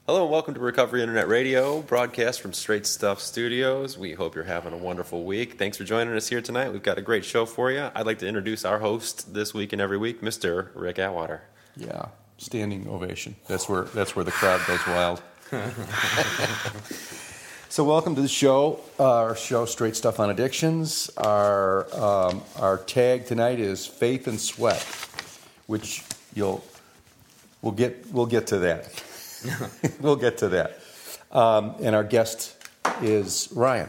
Hello and welcome to Recovery Internet Radio, broadcast from Straight Stuff Studios. We hope you're having a wonderful week. Thanks for joining us here tonight. We've got a great show for you. I'd like to introduce our host this week and every week, Mr. Rick Atwater. Yeah, standing ovation. That's where the crowd goes wild. So welcome to the show, our show Straight Stuff on Addictions. Our tag tonight is Faith and Sweat, which we'll get to that. We'll get to that. And our guest is Ryan.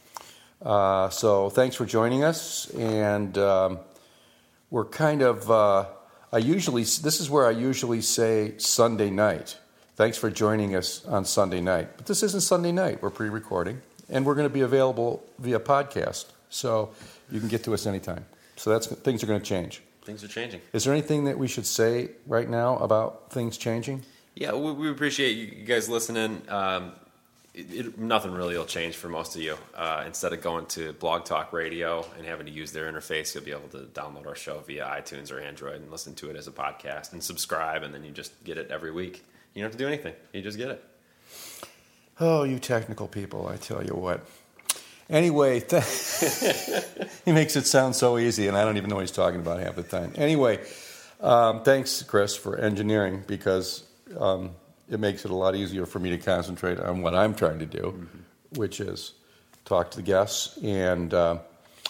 So thanks for joining us. And we're kind of, this is where I usually say Sunday night. Thanks for joining us on Sunday night. But this isn't Sunday night. We're pre-recording. And we're going to be available via podcast. So you can get to us anytime. So things are going to change. Things are changing. Is there anything that we should say right now about things changing? Yeah, we appreciate you guys listening. Nothing really will change for most of you. Instead of going to Blog Talk Radio and having to use their interface, you'll be able to download our show via iTunes or Android and listen to it as a podcast and subscribe, and then you just get it every week. You don't have to do anything. You just get it. Oh, you technical people, I tell you what. Anyway, he makes it sound so easy, and I don't even know what he's talking about half the time. Anyway, thanks, Chris, for engineering, because it makes it a lot easier for me to concentrate on what I'm trying to do, which is talk to the guests. And I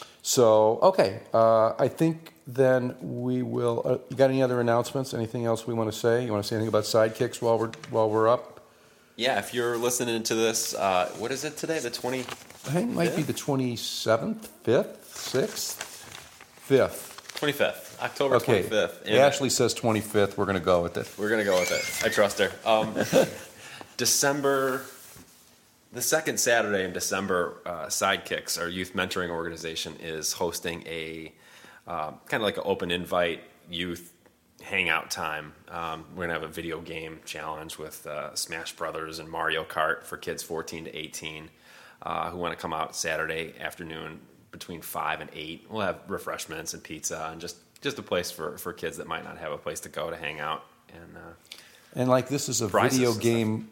think then we will. You got any other announcements? Anything else we want to say? You want to say anything about Sidekicks while we're up? Yeah, if you're listening to this, what is it today? The 20? I think it might be the 27th, 5th, 6th, 5th. 25th, October 25th. And Ashley says 25th. We're going to go with it. We're going to go with it. I trust her. December, the second Saturday in December, Sidekicks, our youth mentoring organization, is hosting a kind of like an open invite youth hangout time. We're going to have a video game challenge with Smash Brothers and Mario Kart for kids 14 to 18 who want to come out Saturday afternoon between 5 and 8. We'll have refreshments and pizza and just a place for kids that might not have a place to go to hang out. And like this is a video game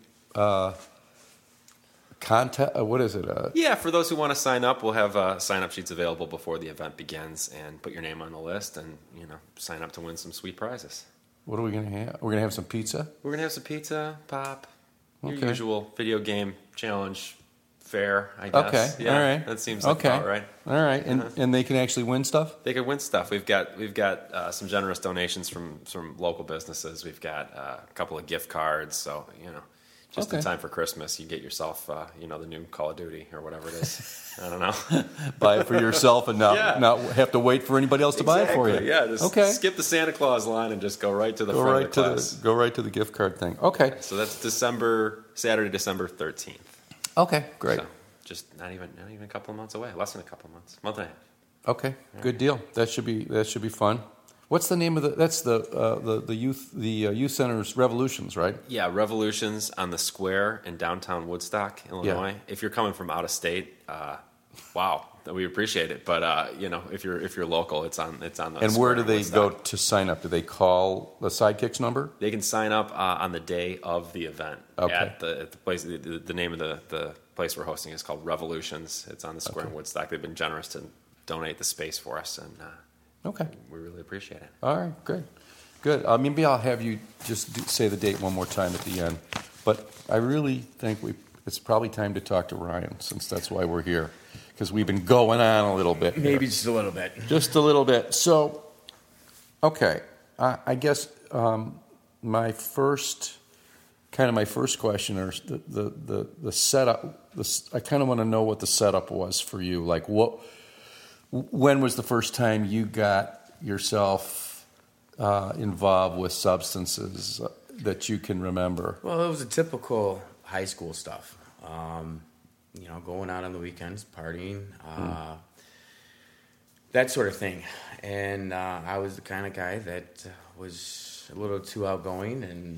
contest. What is it? Yeah, for those who want to sign up, we'll have sign-up sheets available before the event begins, and put your name on the list, and sign up to win some sweet prizes. What are we going to have? We're going to have some pizza? We're going to have some pizza, pop, your usual video game challenge fare, I guess. Okay, yeah, all right. That seems like about right. All right, and they can actually win stuff? They can win stuff. We've got some generous donations from local businesses. We've got a couple of gift cards, so just in time for Christmas, you get yourself the new Call of Duty or whatever it is. I don't know. Buy it for yourself and not have to wait for anybody else to buy it for you. Yeah, just skip the Santa Claus line and just go right to the front of the class. Go right to the gift card thing. Okay. So that's Saturday, December 13th. Okay, great. So just not even a couple of months away. Less than a couple of months. Month and a half. Okay, good deal. That should be fun. What's the name of that's the youth center's Revolutions, right? Yeah, Revolutions on the Square in downtown Woodstock, Illinois. Yeah. If you're coming from out of state, wow, we appreciate it. But if you're local, it's on the. And where do they go to sign up? Do they call the Sidekicks number? They can sign up on the day of the event at the place. The name of the place we're hosting is called Revolutions. It's on the Square in Woodstock. They've been generous to donate the space for us, and we really appreciate it. All right, good. Maybe I'll have you just say the date one more time at the end. But I really think it's probably time to talk to Ryan, since that's why we're here, because we've been going on a little bit. Maybe just a little bit. Just a little bit. So, okay, I guess my first question, or the setup. I kind of want to know what the setup was for you. Like, when was the first time you got yourself involved with substances that you can remember? Well, it was a typical high school stuff. Going out on the weekends, partying, that sort of thing. And I was the kind of guy that was a little too outgoing, and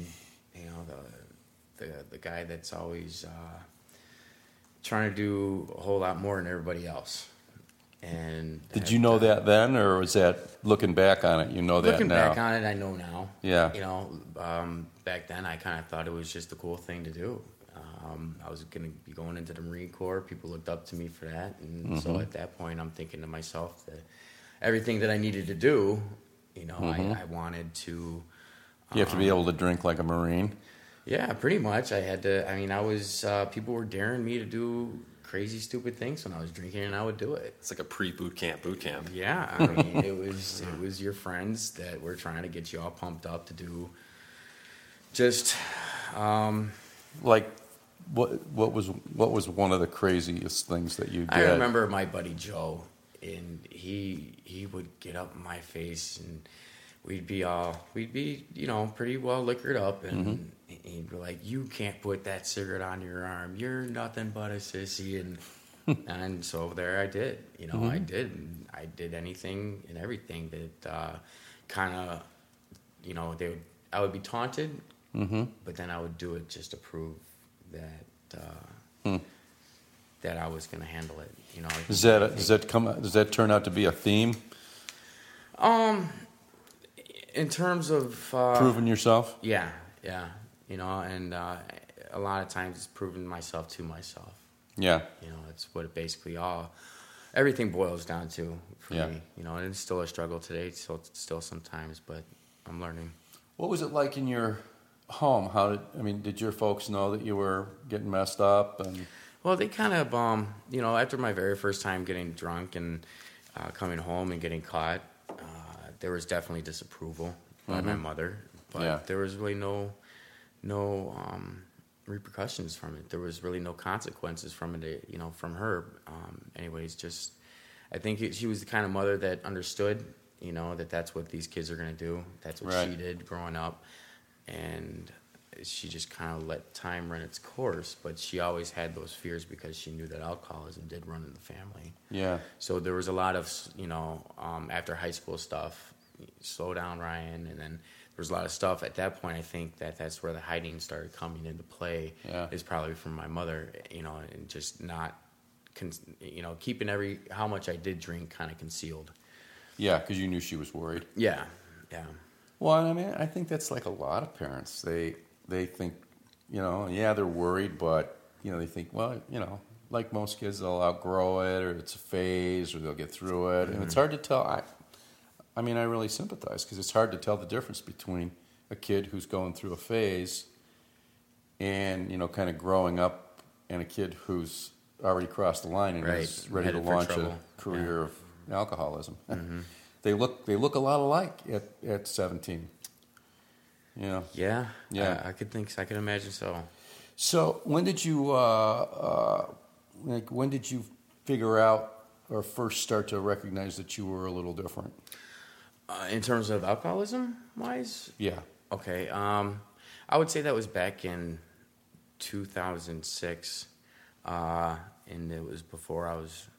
the guy that's always trying to do a whole lot more than everybody else. And Did you know that then, or was that looking back on it? You know that looking now. back on it, I know now. Yeah. You know, back then I kind of thought it was just a cool thing to do. I was going to be going into the Marine Corps. People looked up to me for that. And so at that point, I'm thinking to myself that everything that I needed to do, you know, I wanted to. You have to be able to drink like a Marine. Yeah, pretty much. I had to. I mean, I was. People were daring me to do crazy, stupid things when I was drinking, and I would do it. It's like a pre-boot camp boot camp. Yeah, I mean, it was your friends that were trying to get you all pumped up to do. Just. Like, what was one of the craziest things that you did? I remember my buddy Joe, and he would get up in my face, and we'd be you know, pretty well liquored up, and he'd be like, "You can't put that cigarette on your arm. You're nothing but a sissy." And so there I did. You know, I did anything and everything that kind of, you know, I would be taunted, but then I would do it just to prove that that I was going to handle it. You know, Does that turn out to be a theme? In terms of Proving yourself? yeah, you know, and a lot of times it's proving myself to myself. Yeah. You know, that's what it basically everything boils down to for Yeah. me. You know, and it's still a struggle today, still sometimes, but I'm learning. What was it like in your home? Did your folks know that you were getting messed up? And Well, they kind of, you know, after my very first time getting drunk and coming home and getting caught, there was definitely disapproval by my mother, but there was really no repercussions from it. There was really no consequences from it, you know, from her. Anyways, just I think she was the kind of mother that understood, you know, that's what these kids are going to do. That's what she did growing up, and she just kind of let time run its course. But she always had those fears because she knew that alcoholism did run in the family. yeah. So there was a lot of, you know, after high school stuff, slow down, Ryan, and then there was a lot of stuff at that point. I think that's where the hiding started coming into play. Yeah. Is probably from my mother, you know, and just not, you know, keeping how much I did drink kind of concealed. Yeah, because you knew she was worried. Yeah. Well, I mean, I think that's like a lot of parents. They think, you know, yeah, they're worried, but, you know, they think, well, you know, like most kids, they'll outgrow it, or it's a phase, or they'll get through it. And it's hard to tell. I mean, I really sympathize, because it's hard to tell the difference between a kid who's going through a phase and, you know, kind of growing up, and a kid who's already crossed the line and is ready to Headed for launch a trouble. career of alcoholism. They look a lot alike at 17. You know? Yeah. Yeah. I could think. I could imagine so. So when did you figure out or first start to recognize that you were a little different? In terms of alcoholism wise? Yeah. Okay. I would say that was back in 2006. And it was before I was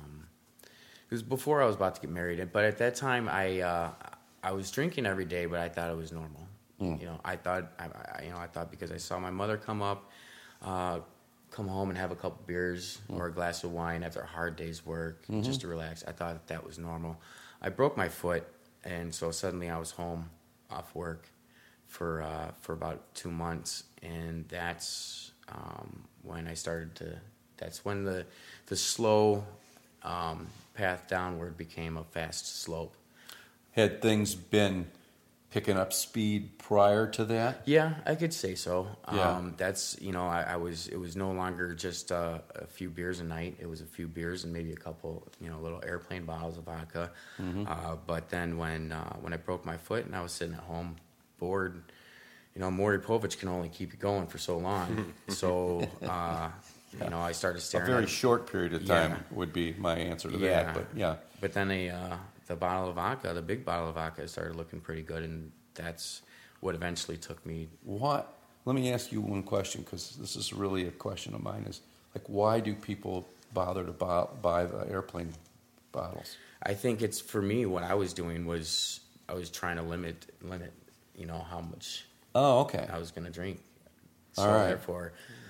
about to get married. But at that time, I was drinking every day, but I thought it was normal. You know, I thought because I saw my mother come home and have a couple beers or a glass of wine after a hard day's work just to relax. I thought that was normal. I broke my foot, and so suddenly I was home off work for about 2 months, and that's when I started to. That's when the slow path downward became a fast slope. Had things been picking up speed prior to that? Yeah, I could say so. Yeah. That's, you know, it was no longer just a few beers a night. It was a few beers and maybe a couple, you know, little airplane bottles of vodka. But then when I broke my foot and I was sitting at home bored, you know, Maury Povich can only keep you going for so long. So, you know, I started staring A very at short period of time would be my answer to that. But yeah. But then the bottle of vodka, the big bottle of vodka, started looking pretty good, and that's what eventually took me. What? Let me ask you one question, because this is really a question of mine. Is like, why do people bother to buy the airplane bottles? I think it's, for me, what I was doing was I was trying to limit, you know, how much Oh, okay. I was going to drink. So All right. therefore,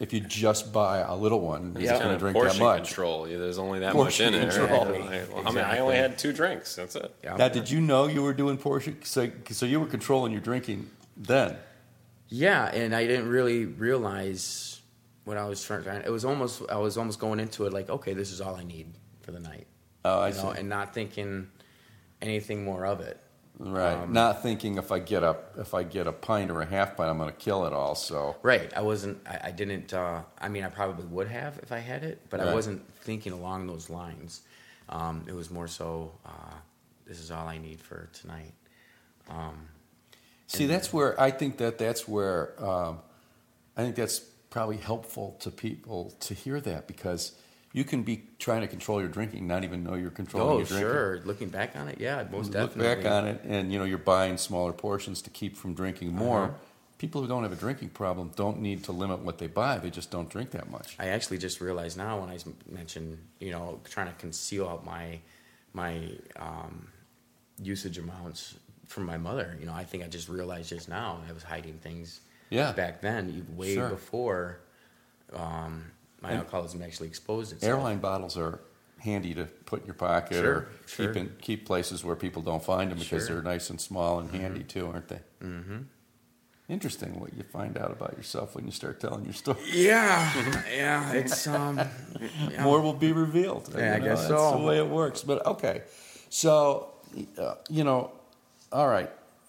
If you just buy a little one, you're Yeah. just going to drink that portion much. control. There's only that Portion much in control. it. I only had 2 drinks. That's it. Yeah. Now, did you know you were doing portion? So you were controlling your drinking then? Yeah, and I didn't really realize what I was trying. I was almost going into it like, okay, this is all I need for the night. Oh, I You know, see. and not thinking anything more of it. Right. Not thinking if I get a pint or a half pint, I'm going to kill it all. So Right. I didn't. I mean, I probably would have if I had it, but Right. I wasn't thinking along those lines. It was more so, this is all I need for tonight. see, that's where I think that's where I think that's probably helpful to people to hear that, because you can be trying to control your drinking, not even know you're controlling Oh, your drinking. sure. Looking back on it, yeah, most Look definitely. back on it, and you're buying smaller portions to keep from drinking more. Uh-huh. People who don't have a drinking problem don't need to limit what they buy. They just don't drink that much. I actually just realized now when I mentioned, trying to conceal out my usage amounts from my mother. I think I just realized just now I was hiding things. Yeah. Back then, way Sure. before my alcoholism actually exposed itself. Airline bottles are handy to put in your pocket, Sure, or sure. keep places where people don't find them, because Sure. they're nice and small and handy too, aren't they? Mm-hmm. Interesting what you find out about yourself when you start telling your story. Yeah, yeah, it's yeah. More will be revealed. Yeah, I guess that's so. the way it works. But okay, so all right.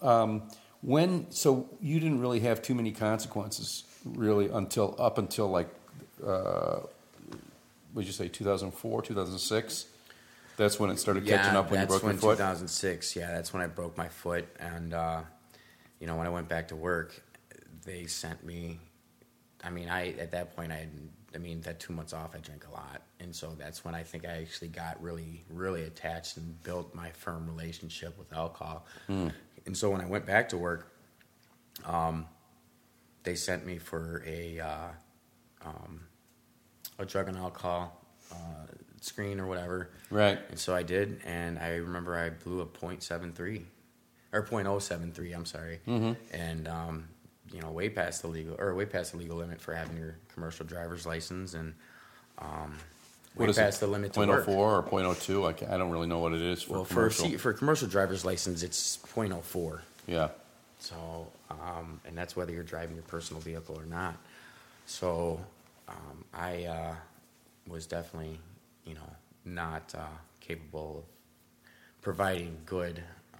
So you didn't really have too many consequences, really, until like, would you say 2004, 2006? That's when it started catching up when you broke your that's foot. when 2006. Yeah, that's when I broke my foot, and when I went back to work, they sent me. I mean, at that point, that 2 months off, I drank a lot, and so that's when I think I actually got really, really attached and built my firm relationship with alcohol. And so when I went back to work, they sent me for a drug and alcohol screen or whatever. Right. And so I did, and I remember I blew a .73 or .073. I'm sorry, and way past the legal limit for having your commercial driver's license, and way What is past it? the limit to work. .04 or .02? I don't really know what it is for Well, commercial. for commercial driver's license, it's .04. Yeah. So, and that's whether you're driving your personal vehicle or not. So, I was definitely, not capable of providing good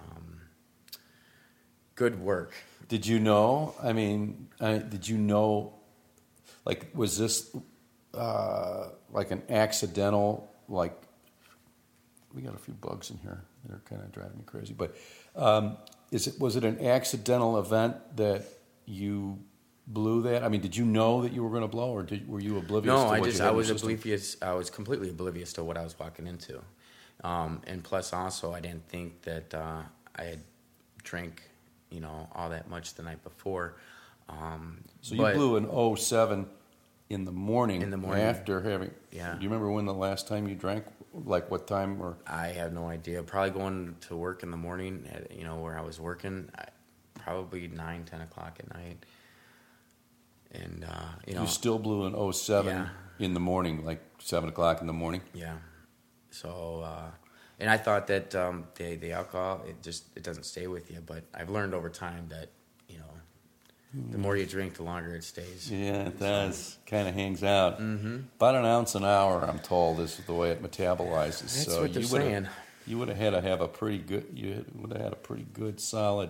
work. Did you know? I mean, did you know? Like, was this like an accidental? Like, we got a few bugs in here. They're kind of driving me crazy. But was it an accidental event that you blew that? I mean, did you know that you were going to blow, or were you oblivious? No, to what you had I in was your system? oblivious. I was completely oblivious to what I was walking into, and plus also I didn't think that I had drank, all that much the night before. So you blew an 07 in the morning. In the morning. After having. Yeah. Do you remember when the last time you drank? Like what time? Or I have no idea. Probably going to work in the morning, where I was working, probably 9, 10 o'clock at night. And, you still blew an 07 Yeah. in the morning, like 7 o'clock in the morning? Yeah. So, and I thought that the alcohol, it doesn't stay with you. But I've learned over time that, the more you drink, the longer it stays. Yeah, it does. Kind of hangs out. Mm-hmm. About an ounce an hour, I'm told, is the way it metabolizes. That's so what they're saying. You would have had to have a pretty good. You would have had a pretty good, solid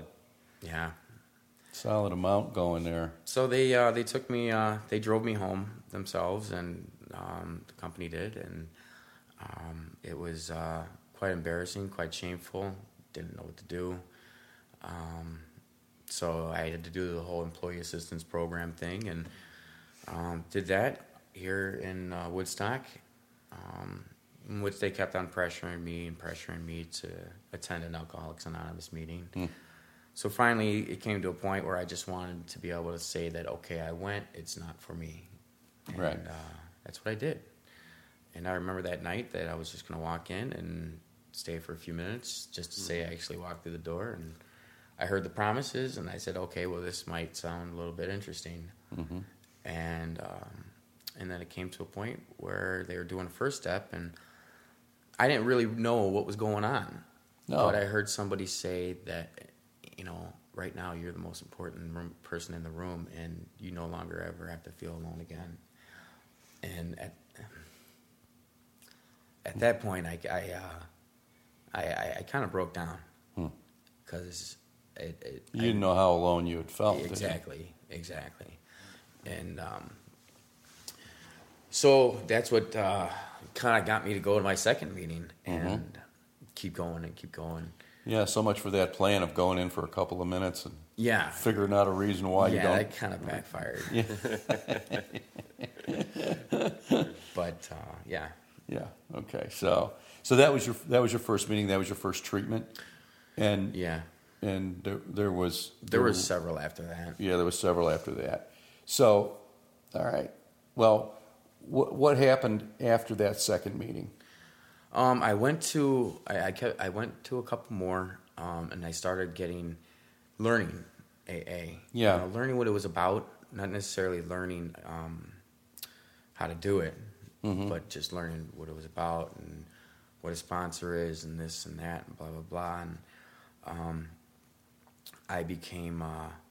amount going there. So they took me, they drove me home themselves, and the company did, and it was quite embarrassing, quite shameful. Didn't know what to do. So I had to do the whole employee assistance program thing, and did that here in Woodstock, in which they kept on pressuring me to attend an Alcoholics Anonymous meeting. So finally, it came to a point where I just wanted to be able to say that, okay, I went, it's not for me. And, Right. That's what I did. And I remember that night that I was just going to walk in and stay for a few minutes just to say I actually walked through the door, and I heard the promises, and I said, okay, well, this might sound a little bit interesting. Mm-hmm. And And then it came to a point where they were doing a first step, and I didn't really know what was going on. No. But I heard somebody say that, right now you're the most important person in the room, and you no longer ever have to feel alone again. And at that point, I kind of broke down because you didn't know how alone you had felt. Exactly. And so that's what kind of got me to go to my second meeting and keep going. Yeah, so much for that plan of going in for a couple of minutes and Yeah. figuring out a reason why you don't. Yeah, that kind of backfired. But yeah. Yeah. Okay. So that was your first meeting. That was your first treatment, and Yeah. and there was several after that. Yeah, there was several after that. So, all right. Well, what happened after that second meeting? I went to I went to a couple more, and I started learning AA. Yeah. Learning what it was about, not necessarily learning how to do it, but just learning what it was about and what a sponsor is and this and that and blah blah blah. And I became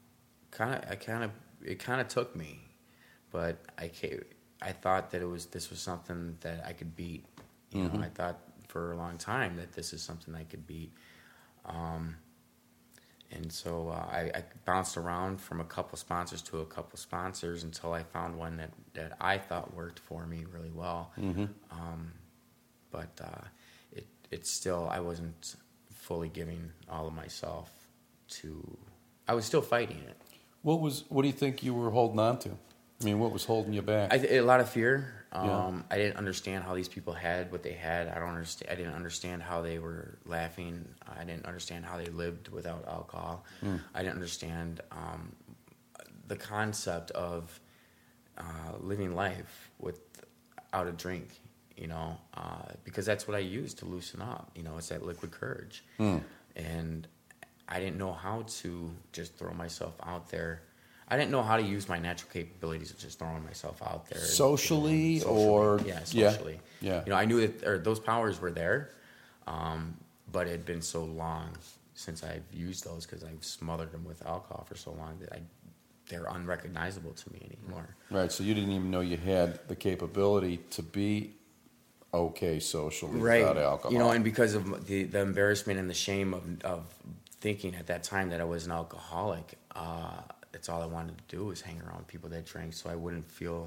it kind of took me, but I thought that this was something that I could beat. I thought for a long time that this is something I could beat. And so I bounced around from a couple sponsors to a couple sponsors until I found one that I thought worked for me really well. But it's still, I wasn't fully giving all of myself to, I was still fighting it. What do you think you were holding on to? I mean, what was holding you back? A lot of fear. Yeah. I didn't understand how these people had what they had. I didn't understand how they were laughing. I didn't understand how they lived without alcohol. I didn't understand the concept of living life without a drink. Because that's what I used to loosen up. It's that liquid courage, and I didn't know how to just throw myself out there. I didn't know how to use my natural capabilities of just throwing myself out there. Socially. Socially. Yeah. I knew that those powers were there, but it had been so long since I've used those because I've smothered them with alcohol for so long that they're unrecognizable to me anymore. Right. So you didn't even know you had the capability to be okay socially without alcohol. And because of the embarrassment and the shame of thinking at that time that I was an alcoholic, that's all I wanted to do was hang around with people that drank, so I wouldn't feel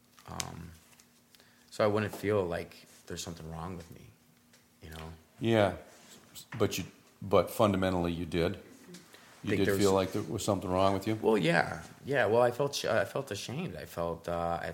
like there's something wrong with me, Yeah, but fundamentally you did. You did feel like there was something wrong with you. Well, yeah. Well, I felt ashamed. I felt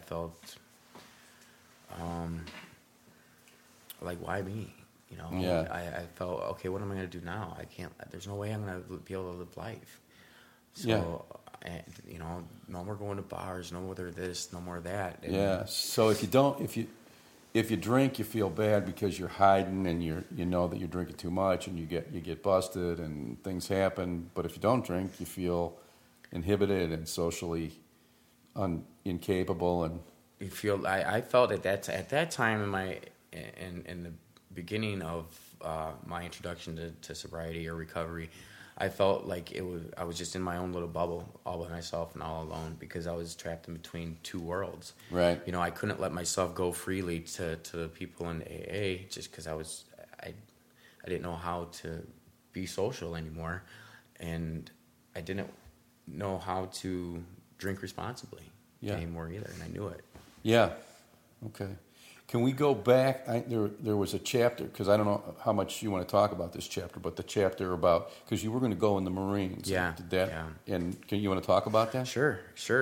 like, why me? Yeah. I felt, okay, what am I going to do now? I can't. There's no way I'm going to be able to live life. So, Yeah. No more going to bars, no more this, no more that. And yeah. So if you drink, you feel bad because you're hiding and you know that you're drinking too much and you get busted and things happen. But if you don't drink, you feel inhibited and socially incapable and you feel. I felt at that time in the beginning of my introduction to sobriety or recovery, I felt like I was just in my own little bubble, all by myself and all alone, because I was trapped in between two worlds. Right. I couldn't let myself go freely to the people in AA just because I didn't know how to be social anymore, and I didn't know how to drink responsibly anymore either, and I knew it. Yeah. Okay. Can we go back? There was a chapter, because I don't know how much you want to talk about this chapter, but the chapter about, because you were going to go in the Marines. Yeah. Did that? Yeah. And you want to talk about that? Sure.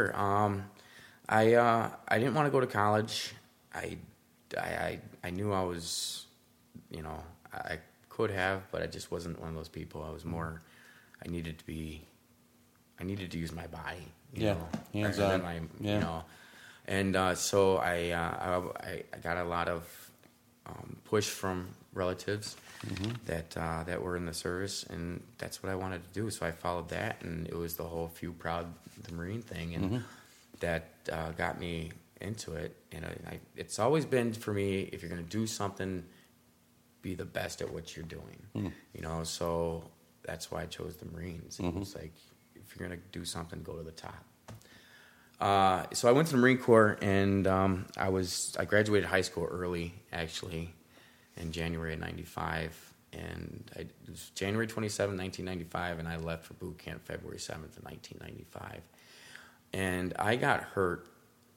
I didn't want to go to college. I knew I was, I could have, but I just wasn't one of those people. I was more, I needed to use my body. Hands on. And so I got a lot of push from relatives that were in the service, and that's what I wanted to do. So I followed that, and it was the whole Few Proud the Marine thing, and that got me into it. And it's always been for me, if you're going to do something, be the best at what you're doing. You know, so that's why I chose the Marines. It was like, if you're going to do something, go to the top. So I went to the Marine Corps, and I graduated high school early, actually, in January of 95. And it was January 27, 1995, and I left for boot camp February 7th of 1995. And I got hurt.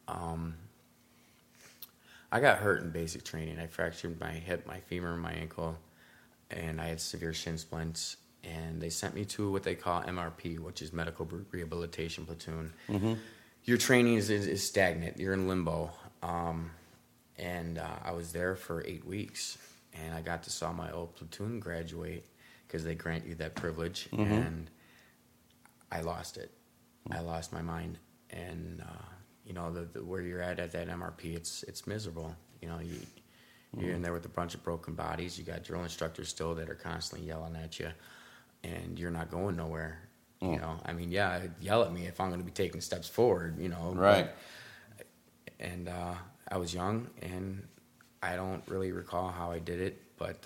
I got hurt in basic training. I fractured my hip, my femur, my ankle, and I had severe shin splints. And they sent me to what they call MRP, which is Medical Rehabilitation Platoon. Your training is stagnant. You're in limbo. And I was there for 8 weeks. And I got to saw my old platoon graduate because they grant you that privilege. And I lost it. I lost my mind. And, you know, where you're at that MRP, it's miserable. You know, you're in there with a bunch of broken bodies. You got drill instructors still that are constantly yelling at you. And you're not going nowhere. You know, I mean, yeah, yell at me if I'm going to be taking steps forward, you know. Right. And I was young, and I don't really recall how I did it, but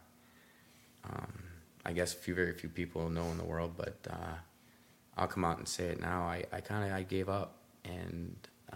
I guess very few people know in the world. But I'll come out and say it now. I gave up, and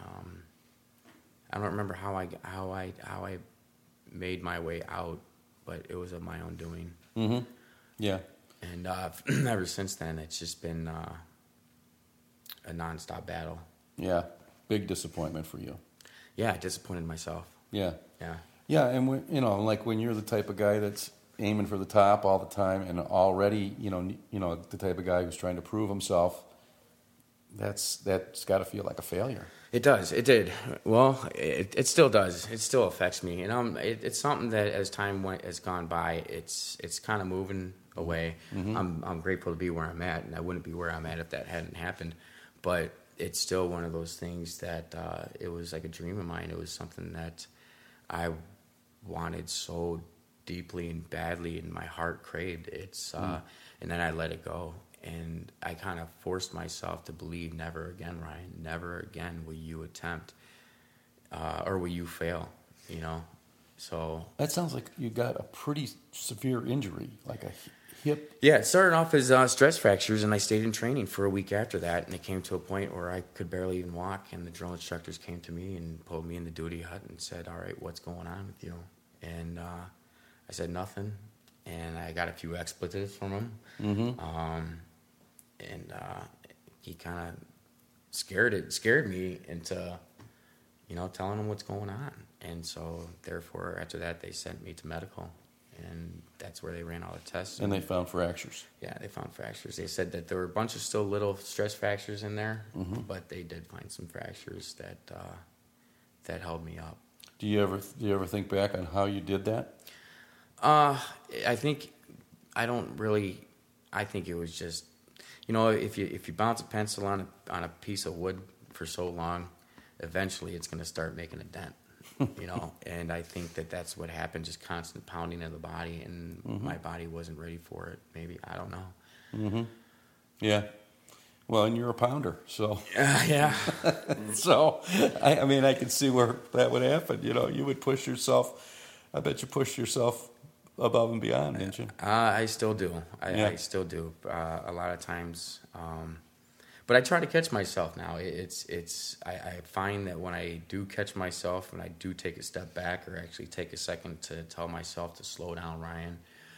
I don't remember how I made my way out, but it was of my own doing. Yeah. And ever since then, it's just been a nonstop battle. Yeah. Big disappointment for you. Yeah, I disappointed myself. Yeah. Yeah. Yeah, and when you're the type of guy that's aiming for the top all the time, and already, you know, the type of guy who's trying to prove himself, that's got to feel like a failure. It does. It did. Well, it still does. It still affects me, and it's something that as time has gone by, it's kind of moving away. I'm grateful to be where I'm at, and I wouldn't be where I'm at if that hadn't happened. But it's still one of those things that it was like a dream of mine. It was something that I wanted so deeply and badly, and my heart craved. And then I let it go. And I kind of forced myself to believe, never again, Ryan, never again will you attempt or will you fail, you know? So That sounds like you got a pretty severe injury, like a hip. yeah, it started off as stress fractures, and I stayed in training for a week after that, and it came to a point where I could barely even walk, and the drill instructors came to me and pulled me in the duty hut and said, all right, what's going on with you? And I said nothing, and I got a few expletives from him. And he kind of scared me into, you know, telling him what's going on. And so, therefore, after that, they sent me to medical, and that's where they ran all the tests. And they found fractures. Yeah, they found fractures. They said that there were a bunch of still little stress fractures in there, but they did find some fractures that held me up. Do you ever think back on how you did that? I think it was just, you know, if you bounce a pencil on a piece of wood for so long, eventually it's going to start making a dent, you know. And I think that's what happened, just constant pounding of the body, and my body wasn't ready for it. Maybe, I don't know. Yeah. Well, and you're a pounder, so Yeah. so I mean, I could see where that would happen. You know, you would push yourself. I bet you pushed yourself above and beyond, didn't you? I still do. I still do. A lot of times, but I try to catch myself now. I find that when I do catch myself, when I do take a step back, or actually take a second to tell myself to slow down, Ryan,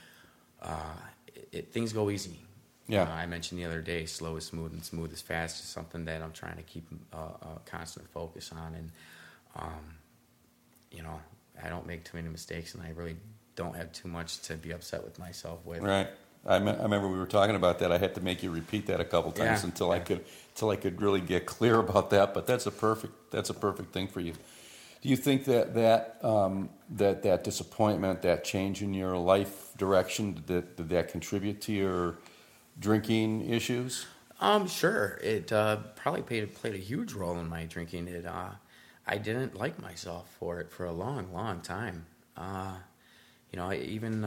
things go easy. Yeah. I mentioned the other day, slow is smooth and smooth is fast is something that I'm trying to keep a constant focus on. And, you know, I don't make too many mistakes, and I really don't have too much to be upset with myself with. Right. I remember we were talking about that. I had to make you repeat that a couple times until I could really get clear about that. But that's a perfect thing for you. Do you think that disappointment, that change in your life direction, did that contribute to your drinking issues? Sure. It probably played a huge role in my drinking. I didn't like myself for it for a long, long time. You know,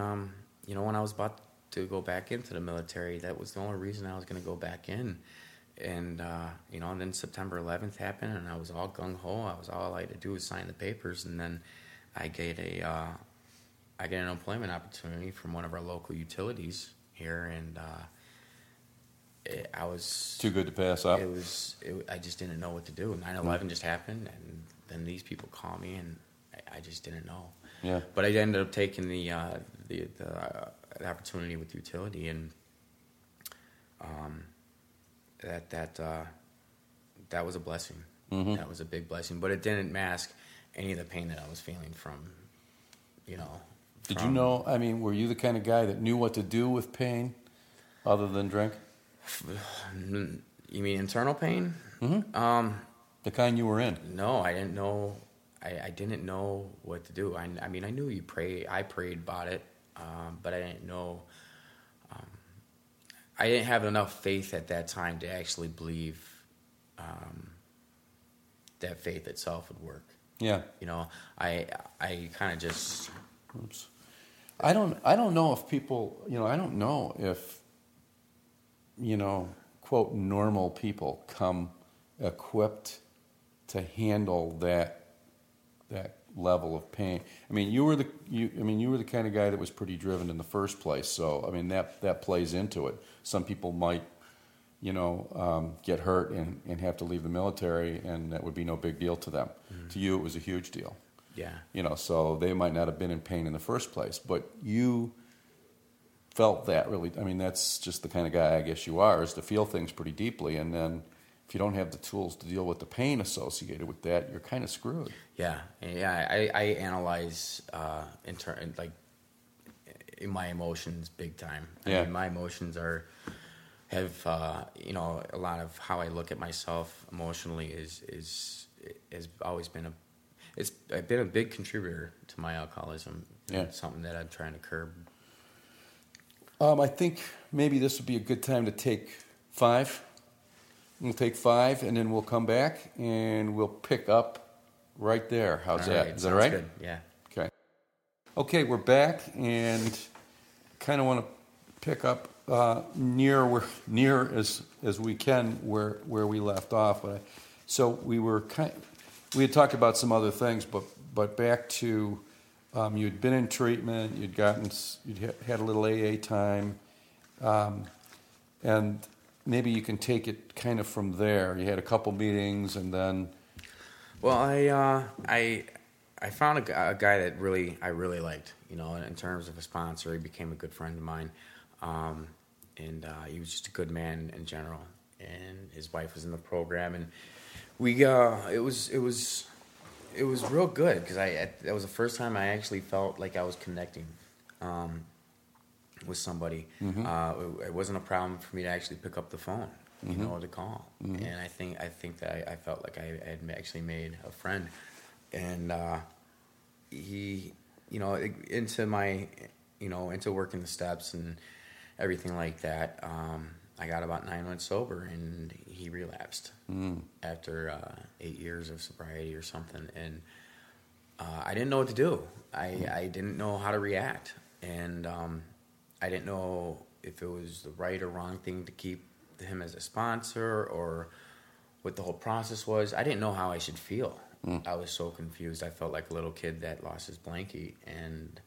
when I was about to go back into the military, that was the only reason I was going to go back in. and and then September 11th happened, and I was all gung ho. All I had to do was sign the papers, and then I get an employment opportunity from one of our local utilities here, and I was Too good to pass up. I just didn't know what to do. 9/11 just happened, and then these people call me, and I just didn't know. Yeah. But I ended up taking the opportunity with utility, and that was a blessing. Mm-hmm. That was a big blessing, but it didn't mask any of the pain that I was feeling from. Did you know? I mean, were you the kind of guy that knew what to do with pain, other than drink? You mean internal pain? Mm-hmm. The kind you were in. No, I didn't know. I didn't know what to do. I mean, I knew you pray. I prayed about it, but I didn't know. I didn't have enough faith at that time to actually believe that faith itself would work. Yeah. I kind of just. Oops. I don't know if people. I don't know if. Quote, normal people come equipped to handle that level of pain. I mean, you were the kind of guy that was pretty driven in the first place. So, I mean, that plays into it. Some people might, get hurt and have to leave the military, and that would be no big deal to them. Mm-hmm. To you, it was a huge deal. Yeah. So they might not have been in pain in the first place, but you felt that really. I mean, that's just the kind of guy I guess you are, is to feel things pretty deeply, and then if you don't have the tools to deal with the pain associated with that, you're kind of screwed. Yeah. I analyze in my emotions big time. I mean, my emotions have a lot of how I look at myself emotionally has always been it's been a big contributor to my alcoholism. Yeah. It's something that I'm trying to curb. I think maybe this would be a good time to take 5. We'll take 5, and then we'll come back, and we'll pick up right there. How's that? Right. Is that right? Good. Yeah. Okay, we're back, and kind of want to pick up near as we can where we left off. So we had talked about some other things, but back to you'd been in treatment, you'd had a little AA time, and maybe you can take it kind of from there. You had a couple meetings, and then. Well, I found a guy that I really liked. In terms of a sponsor, he became a good friend of mine, and he was just a good man in general. And his wife was in the program, and it was real good because that was the first time I actually felt like I was connecting with somebody. Mm-hmm. It wasn't a problem for me to actually pick up the phone, to call. Mm-hmm. And I think that I felt like I had actually made a friend, and he, into working the steps and everything like that. I got about 9 months sober, and he relapsed after 8 years of sobriety or something. And I didn't know what to do. I didn't know how to react, and I didn't know if it was the right or wrong thing to keep him as a sponsor or what the whole process was. I didn't know how I should feel. I was so confused. I felt like a little kid that lost his blankie, and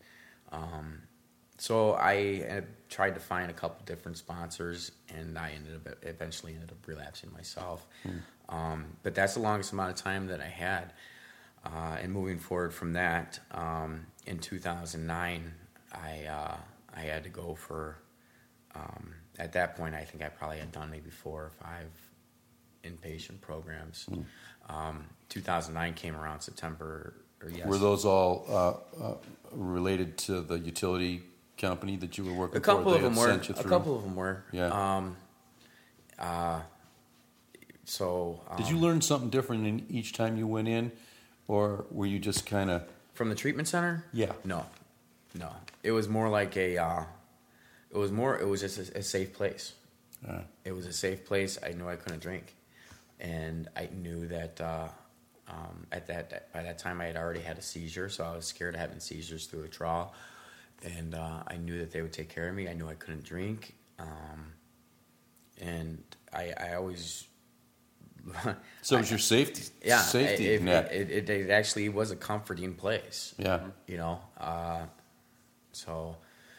so I tried to find a couple different sponsors, and I eventually ended up relapsing myself. But that's the longest amount of time that I had. And moving forward from that, in 2009, I had to go for. At that point, I think I probably had done maybe 4 or 5 inpatient programs. 2009 came around September. Were those all related to the utility company that you were working for? A couple of them were. A couple of them were. Yeah. Did you learn something different in each time you went in, or were you just kind of from the treatment center? Yeah. No. It was more like it was just a safe place. It was a safe place. I knew I couldn't drink, and I knew that by that time I had already had a seizure, so I was scared of having seizures through withdrawal. And I knew that they would take care of me. I knew I couldn't drink. and I always. So it was your safety net. It actually was a comforting place. Yeah. You know, so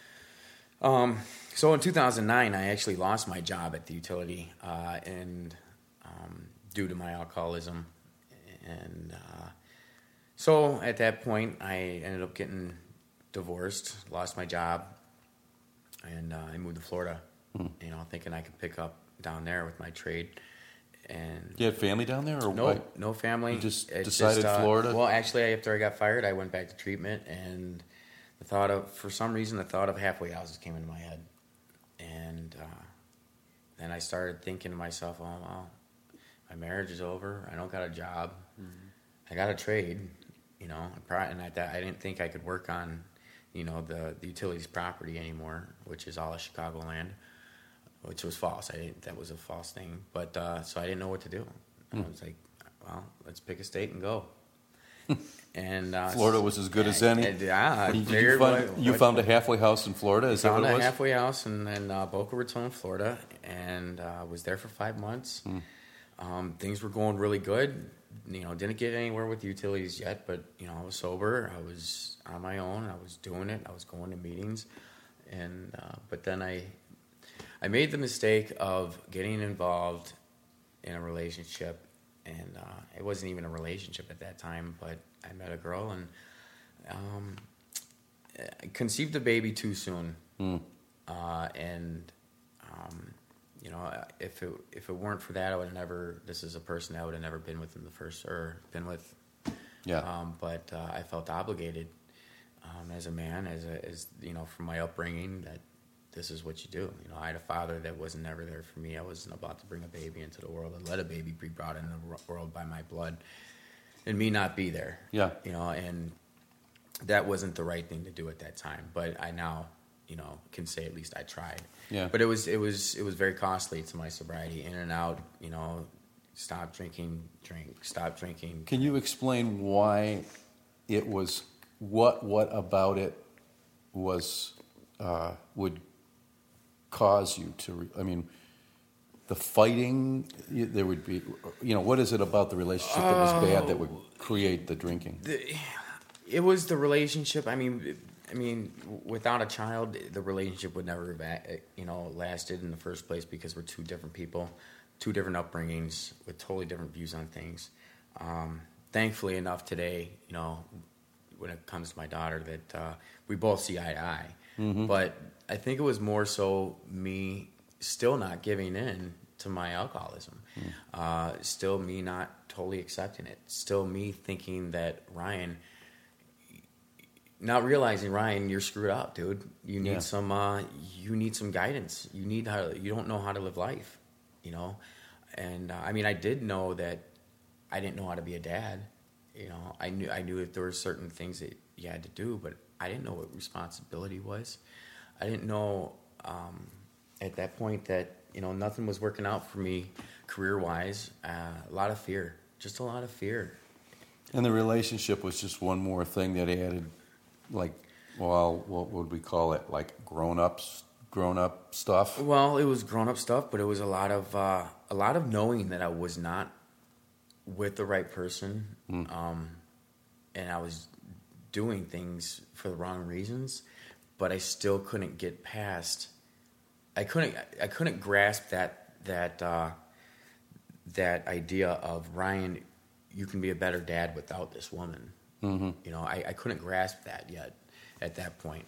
in 2009, I actually lost my job at the utility, and due to my alcoholism, and so at that point, I ended up getting divorced, lost my job, and I moved to Florida. You know, thinking I could pick up down there with my trade. And you had family down there, or no, what? no family. You just decided Florida. Well, actually, after I got fired, I went back to treatment, and for some reason, the thought of halfway houses came into my head, and then I started thinking to myself, "Oh, well, my marriage is over. I don't got a job. I got a trade, you know." And I didn't think I could work on, you know, the utilities property anymore, which is all of Chicagoland. Which was false. That was a false thing. But so I didn't know what to do. I was like, well, let's pick a state and go. And Florida was as good as any. You found a halfway house in Florida. Is that what it was? Found a halfway house in Boca Raton, Florida, and was there for 5 months. Things were going really good. You know, didn't get anywhere with the utilities yet, but you know, I was sober. I was on my own. I was doing it. I was going to meetings, and but then I made the mistake of getting involved in a relationship, and it wasn't even a relationship at that time, but I met a girl and conceived a baby too soon. You know, if it weren't for that, I would have never. This is a person I would have never been with in the first, or been with. Yeah. But I felt obligated as a man, as you know, from my upbringing, that this is what you do. You know, I had a father that wasn't never there for me. I wasn't about to bring a baby into the world and let a baby be brought into the world by my blood, and me not be there. Yeah. You know, and that wasn't the right thing to do at that time. But I now, you know, can say at least I tried. Yeah. But it was very costly to my sobriety, in and out. You know, stop drinking, stop drinking. Can you explain why it was? What about it was would cause you to? I mean, the fighting. There would be. You know, what is it about the relationship that was bad that would create the drinking? It was the relationship. I mean, without a child, the relationship would never have, you know, lasted in the first place, because we're two different people, two different upbringings with totally different views on things. Thankfully enough today, you know, when it comes to my daughter, that we both see eye to eye. Mm-hmm. But I think it was more so me still not giving in to my alcoholism, still me not totally accepting it, still me thinking that Ryan. Not realizing, Ryan, you're screwed up, dude. You need some guidance. You don't know how to live life, you know. And I mean, I did know that I didn't know how to be a dad. You know, I knew that there were certain things that you had to do, but I didn't know what responsibility was. I didn't know at that point that, you know, nothing was working out for me career-wise. A lot of fear, just a lot of fear. And the relationship was just one more thing that added. Like, well, what would we call it? Like grown up stuff. Well, it was grown up stuff, but it was a lot of knowing that I was not with the right person, and I was doing things for the wrong reasons, but I still couldn't get past. I couldn't grasp that idea of, Ryan, you can be a better dad without this woman. Mm-hmm. You know, I couldn't grasp that yet at that point.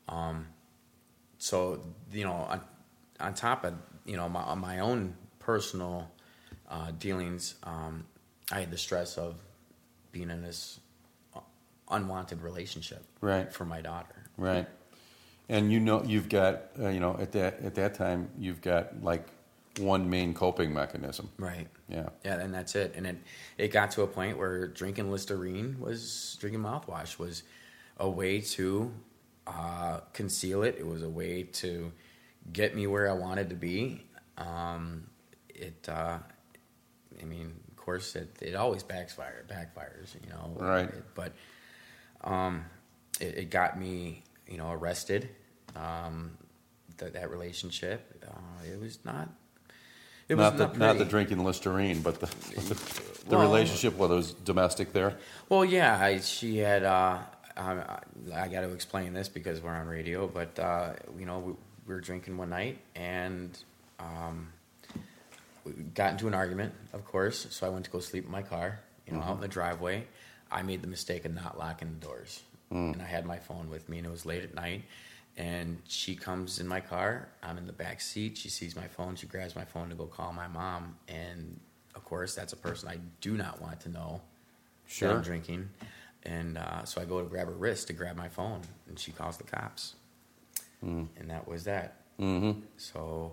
So, you know, on top of, you know, my own personal dealings, I had the stress of being in this unwanted relationship, right, for my daughter. Right. And you know, you've got, you know, at that time, you've got like one main coping mechanism. Right. Yeah. Yeah, and that's it. And it got to a point where drinking drinking mouthwash was a way to conceal it. It was a way to get me where I wanted to be. I mean, of course, it always backfires, you know. Right. But it got me, you know, arrested. That relationship, it was not. It was not the pretty. drinking Listerine, but the Well- relationship, whether it was domestic there. Well, yeah, she had. I got to explain this because we're on radio, but we were drinking one night and we got into an argument, of course. So I went to go sleep in my car, out in the driveway. I made the mistake of not locking the doors, and I had my phone with me, and it was late at night. And she comes in my car. I'm in the back seat. She sees my phone. She grabs my phone to go call my mom, and of course, that's a person I do not want to know. Sure. That I'm drinking. And so I go to grab her wrist to grab my phone, and she calls the cops. And that was that. Mm-hmm. So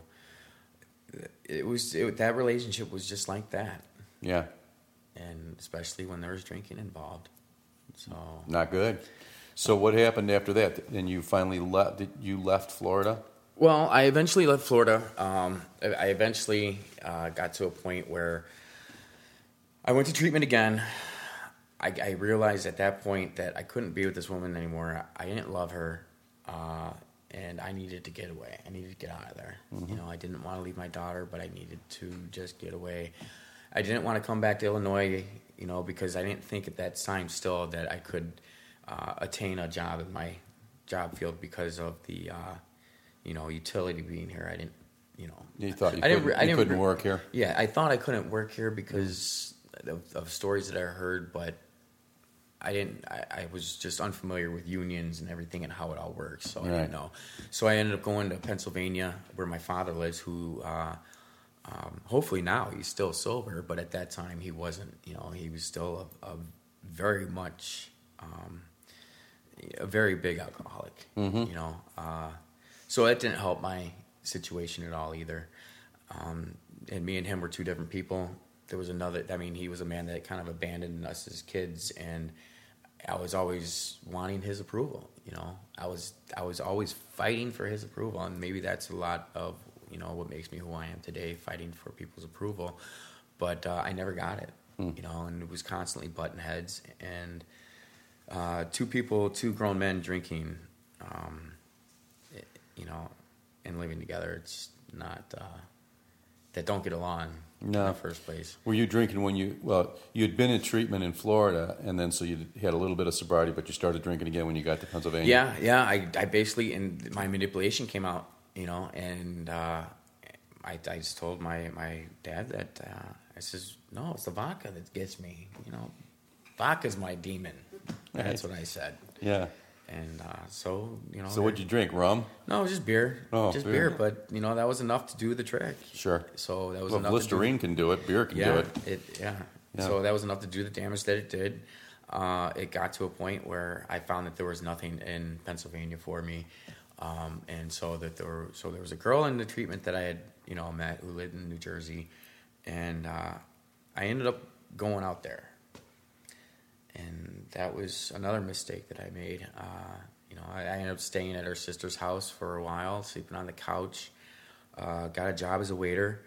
that relationship was just like that. Yeah. And especially when there was drinking involved. So Not good. So what happened after that? And you finally left. You left Florida? Well, I eventually left Florida. I eventually got to a point where I went to treatment again. I realized at that point that I couldn't be with this woman anymore. I didn't love her, and I needed to get away. I needed to get out of there. I didn't want to leave my daughter, but I needed to just get away. I didn't want to come back to Illinois, because I didn't think at that time still that I could attain a job in my job field because of the, utility being here. I didn't, You thought you I couldn't work here? Yeah, I thought I couldn't work here because of stories that I heard, but I didn't. I was just unfamiliar with unions and everything and how it all works, so I didn't know. So I ended up going to Pennsylvania, where my father lives, who hopefully now he's still sober, but at that time he wasn't. He was still a very much a very big alcoholic. So that didn't help my situation at all either. And me and him were two different people. There was another. He was a man that kind of abandoned us as kids, and I was always wanting his approval. I was always fighting for his approval, and maybe that's a lot of what makes me who I am today, fighting for people's approval. But I never got it, and it was constantly butting heads. And two grown men drinking, and living together, it's not that don't get along. In the first place. Were you drinking when you'd been in treatment in Florida, and then so you had a little bit of sobriety, but you started drinking again when you got to Pennsylvania? Yeah. I basically, and my manipulation came out, and I just told my dad that I says, no, it's the vodka that gets me. Vodka's my demon. Right. That's what I said. Yeah. And so. So what'd you drink? Rum? No, it was just beer. Oh, just beer. beer. But that was enough to do the trick. Sure. So that was Well, enough. if Listerine can do it, beer can do it. Yeah. So that was enough to do the damage that it did. It got to a point where I found that there was nothing in Pennsylvania for me, and so there was a girl in the treatment that I had met who lived in New Jersey, and I ended up going out there, and that was another mistake that I made. I ended up staying at her sister's house for a while, sleeping on the couch. Got a job as a waiter.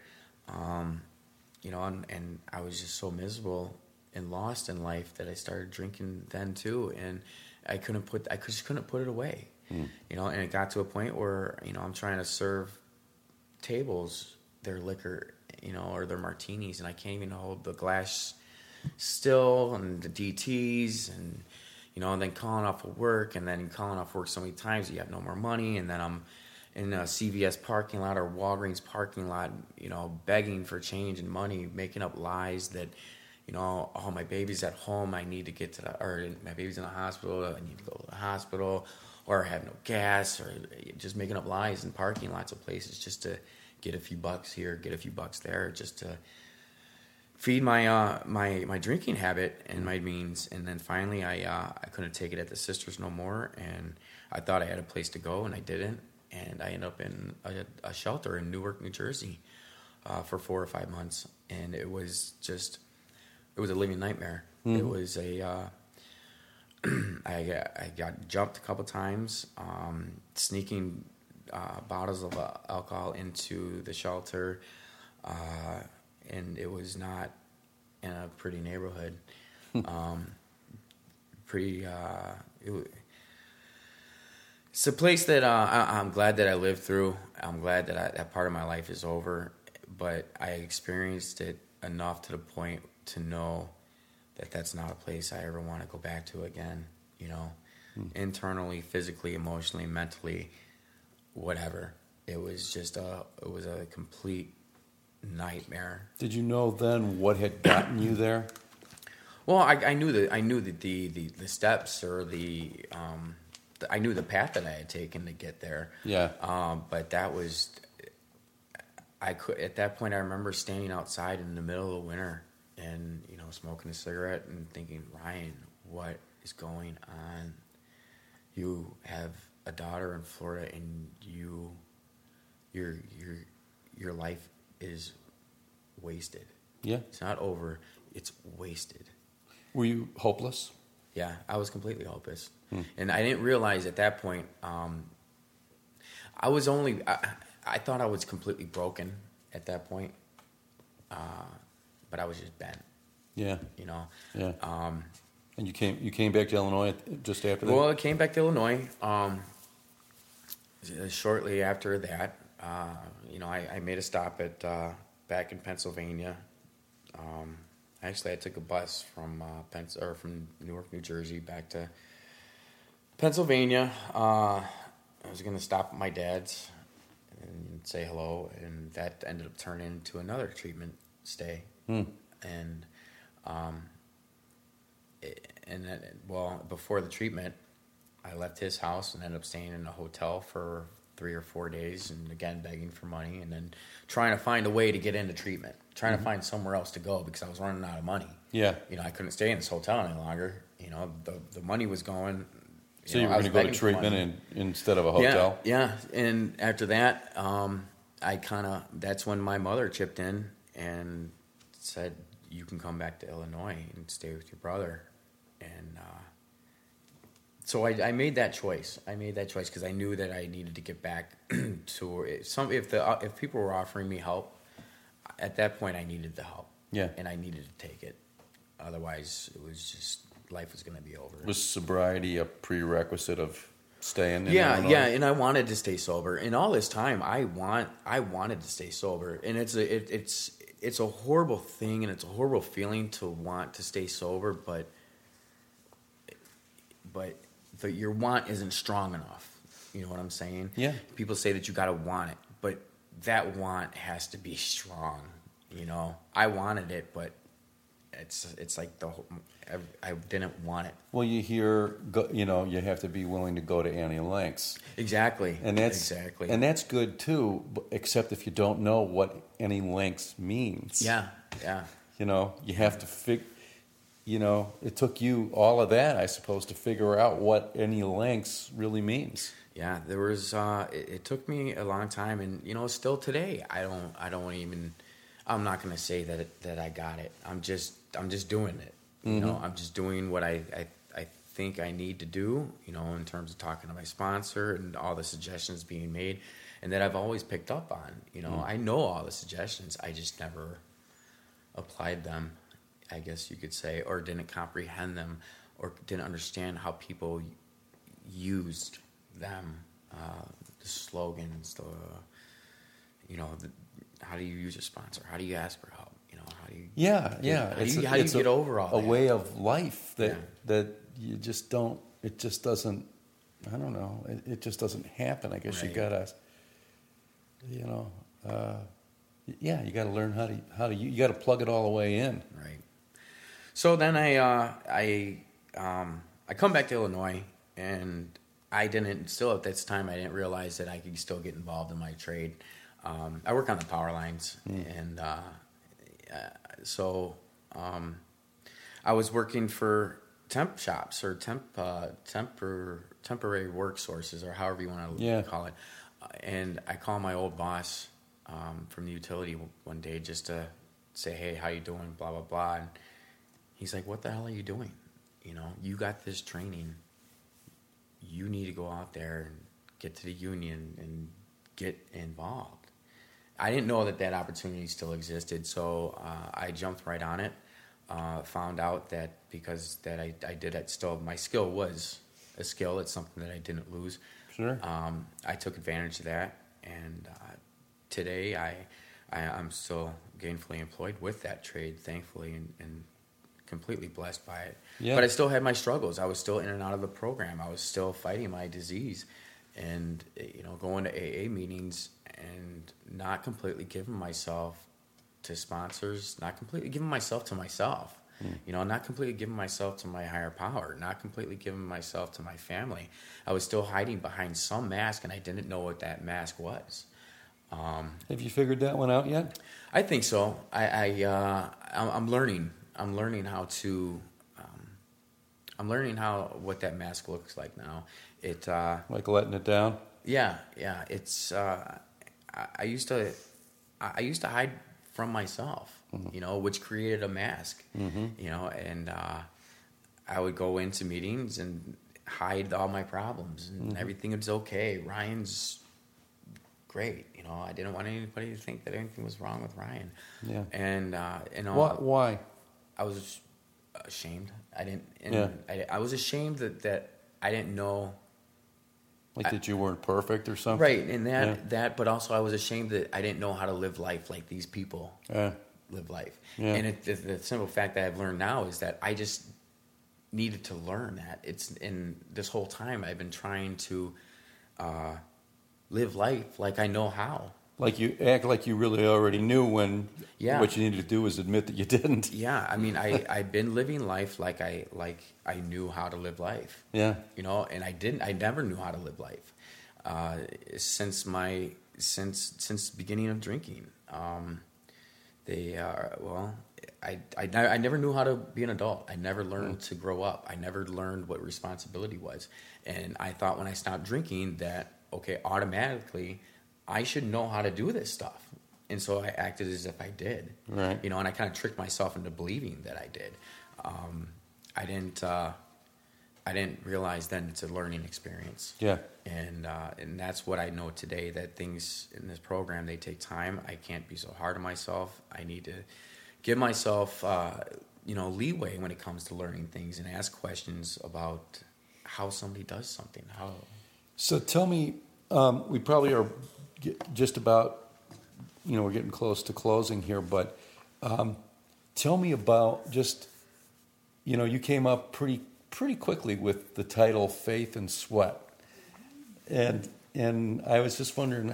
And I was just so miserable and lost in life that I started drinking then too, and I just couldn't put it away. And it got to a point where I'm trying to serve tables their liquor, or their martinis, and I can't even hold the glass still, and the DTs, and and then calling off of work, and then calling off work so many times you have no more money, and then I'm in a CVS parking lot or Walgreens parking lot, begging for change and money, making up lies that, oh, my baby's at home, I need to get to or my baby's in the hospital, I need to go to the hospital, or I have no gas, or just making up lies in parking lots of places just to get a few bucks here, get a few bucks there, just to feed my my drinking habit and my means. And then finally I couldn't take it at the sisters no more, and I thought I had a place to go, and I didn't. And I ended up in a shelter in Newark, New Jersey, for 4 or 5 months, and it was a living nightmare. Mm-hmm. It was I got jumped a couple times, sneaking bottles of alcohol into the shelter, and it was not in a pretty neighborhood. It's a place that I'm glad that I lived through. I'm glad that that part of my life is over. but I experienced it enough to the point to know that that's not a place I ever want to go back to again. You know, internally, physically, emotionally, mentally, whatever. It was a complete nightmare. Did you know then what had gotten you there? Well, I knew that the steps or I knew the path that I had taken to get there. Yeah. But that was, at that point I remember standing outside in the middle of the winter and, you know, smoking a cigarette and thinking, Ryan, what is going on? You have a daughter in Florida and your life is wasted. Yeah. It's not over, it's wasted. Were you hopeless? Yeah, I was completely hopeless. And I didn't realize at that point, I thought I was completely broken at that point. But I was just bent. Yeah. You know? Yeah. And you came back to Illinois just after that? Well, I came back to Illinois. Shortly after that, you know, I made a stop at back in Pennsylvania. Actually, I took a bus from Newark, New Jersey, back to Pennsylvania. I was going to stop at my dad's and say hello, and that ended up turning into another treatment stay. And before the treatment, I left his house and ended up staying in a hotel for 3 or 4 days, and again begging for money, and then trying to find a way to get into treatment, trying to find somewhere else to go because I was running out of money. Yeah. You know, I couldn't stay in this hotel any longer. You know, the money was going. So you were going to go to treatment instead of a hotel? Yeah. And after that, that's when my mother chipped in and said, you can come back to Illinois and stay with your brother. And so I made that choice. Because I knew that I needed to get back to if people were offering me help, at that point I needed the help. Yeah. And I needed to take it. Otherwise, it was just life was going to be over. Was sobriety a prerequisite of staying in Illinois? Yeah, and I wanted to stay sober. And all this time, I wanted to stay sober. And it's a horrible thing, and it's a horrible feeling to want to stay sober, but your want isn't strong enough. You know what I'm saying? Yeah. People say that you got to want it, but that want has to be strong. You know, I wanted it, but it's like I didn't want it. Well, you hear, you have to be willing to go to any lengths. Exactly. And that's good too, except if you don't know what any lengths means. Yeah. You know, you have to it took you all of that, I suppose, to figure out what any lengths really means. Yeah, there was. It took me a long time, and still today, I'm not going to say that I got it. I'm just doing it. You know, I'm just doing what I think I need to do. You know, in terms of talking to my sponsor and all the suggestions being made, and that I've always picked up on. You know, I know all the suggestions. I just never applied them, I guess you could say, or didn't comprehend them, or didn't understand how people used them, the slogans, how do you use a sponsor? How do you ask for help? How do you how do you get over all that? A way of life that you just don't. It just doesn't. I don't know. It just doesn't happen. I guess you gotta. You got to learn how to. You got to plug it all the way in. Right. So then I come back to Illinois, and I didn't. Still at this time, I didn't realize that I could still get involved in my trade. I work on the power lines, and so I was working for temp shops or temporary work sources, or however you want to call it. And I called my old boss from the utility one day just to say, "Hey, how you doing?" Blah blah blah. And he's like, "What the hell are you doing? You got this training. You need to go out there and get to the union and get involved." I didn't know that opportunity still existed, so I jumped right on it. Found out that because I did it still, my skill was a skill. It's something that I didn't lose. Sure. I took advantage of that, and today I'm still gainfully employed with that trade, thankfully, and completely blessed by it. Yeah. But I still had my struggles. I was still in and out of the program. I was still fighting my disease, and going to AA meetings and not completely giving myself to sponsors, not completely giving myself to myself. Not completely giving myself to my higher power, not completely giving myself to my family. I was still hiding behind some mask, and I didn't know what that mask was. Have you figured that one out yet? I think so. I'm learning. I'm learning how to. I'm learning what that mask looks like now. It Like letting it down? yeah. It's I used to hide from myself, which created a mask, and I would go into meetings and hide all my problems and everything was okay. Ryan's great, I didn't want anybody to think that anything was wrong with Ryan. Yeah. And Why? I was ashamed. I was ashamed that I didn't know. Like that you weren't perfect or something? Right, and that, but also I was ashamed that I didn't know how to live life like these people live life. Yeah. And the simple fact that I've learned now is that I just needed to learn that. In this whole time I've been trying to live life like I know how. Like you act like you really already knew when what you needed to do was admit that you didn't. Yeah, I mean, I've been living life like I knew how to live life. Yeah. And I never knew how to live life since the beginning of drinking. I never knew how to be an adult. I never learned to grow up. I never learned what responsibility was. And I thought when I stopped drinking that, okay, automatically I should know how to do this stuff. And so I acted as if I did. Right. And I kind of tricked myself into believing that I did. I didn't realize then it's a learning experience. Yeah. And that's what I know today, that things in this program, they take time. I can't be so hard on myself. I need to give myself, leeway when it comes to learning things and ask questions about how somebody does something. So tell me, we probably are just about, we're getting close to closing here, but tell me about just, you came up pretty quickly with the title Faith and Sweat. And I was just wondering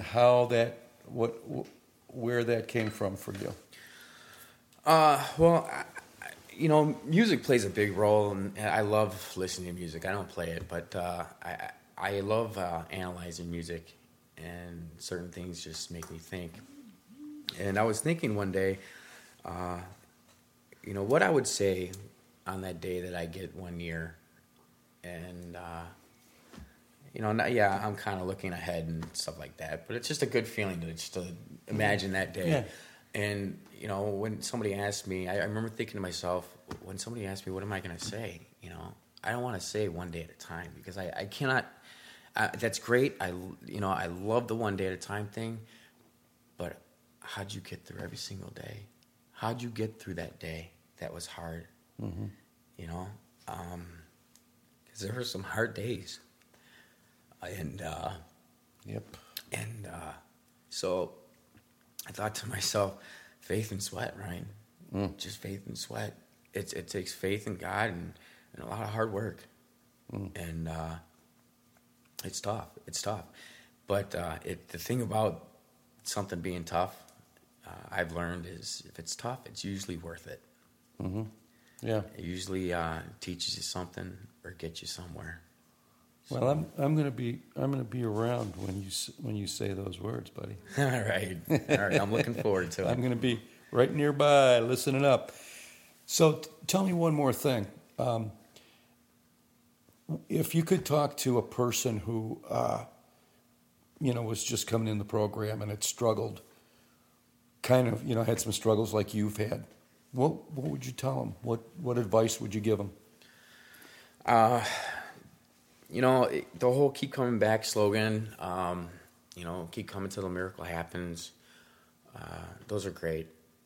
where that came from for you. Well, music plays a big role, and I love listening to music. I don't play it, but I love analyzing music, and certain things just make me think. And I was thinking one day, what I would say on that day that I get 1 year, and I'm kind of looking ahead and stuff like that. But it's just a good feeling to imagine that day. Yeah. And when somebody asked me, I remember thinking to myself, when somebody asked me, what am I going to say? I don't want to say one day at a time, because I cannot. That's great. I love the one day at a time thing, but how'd you get through every single day? How'd you get through that day that was hard? Mm-hmm. Because there were some hard days, and so I thought to myself, faith and sweat, Ryan. Just faith and sweat. It takes faith in God and a lot of hard work, and it's tough. It's tough, but the thing about something being tough, I've learned, is if it's tough, it's usually worth it. Mm-hmm. Yeah. It usually teaches you something or gets you somewhere. Well, I'm going to be around when you say those words, buddy. All right. I'm looking forward to it. I'm going to be right nearby, listening up. So tell me one more thing. If you could talk to a person who, was just coming in the program and had struggled, kind of, had some struggles like you've had, what would you tell them? What advice would you give them? The whole keep coming back slogan, keep coming till the miracle happens. Those are great.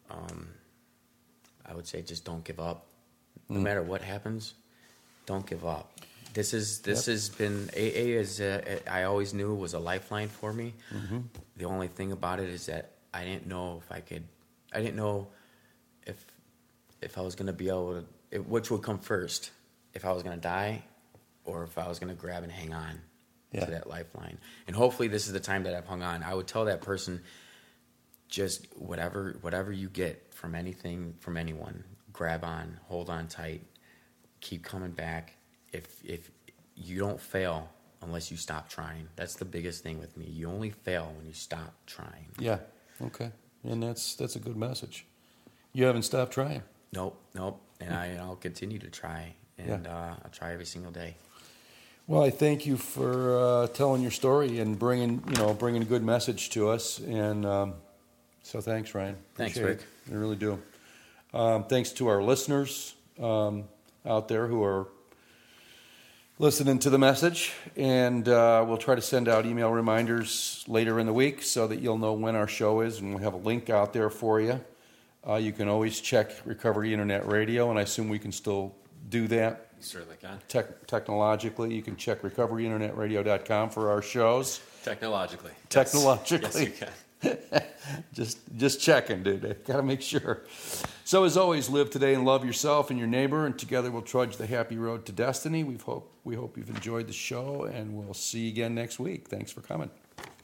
I would say just don't give up. No matter what happens, don't give up. This has been, AA I always knew was a lifeline for me. Mm-hmm. The only thing about it is that I didn't know if I could. I didn't know if I was gonna be able to. Which would come first? If I was gonna die, or if I was gonna grab and hang on to that lifeline. And hopefully, this is the time that I've hung on. I would tell that person, just whatever you get from anything, from anyone, grab on, hold on tight, keep coming back. If you don't fail unless you stop trying. That's the biggest thing with me. You only fail when you stop trying. Yeah. Okay. And that's a good message. You haven't stopped trying. Nope. And I'll continue to try, and I'll try every single day. Well, I thank you for telling your story and bringing a good message to us. And so thanks, Ryan. Thanks, Appreciate Rick. it. I really do. Thanks to our listeners out there who are listening to the message. And we'll try to send out email reminders later in the week so that you'll know when our show is, and we'll have a link out there for you. You can always check Recovery Internet Radio, and I assume we can still do that. You certainly can. Technologically, you can check recoveryinternetradio.com for our shows. Technologically. Technologically. Yes, you can. Just checking, dude. Got to make sure. So as always, live today and love yourself and your neighbor, and together we'll trudge the happy road to destiny. We hope you've enjoyed the show, and we'll see you again next week. Thanks for coming.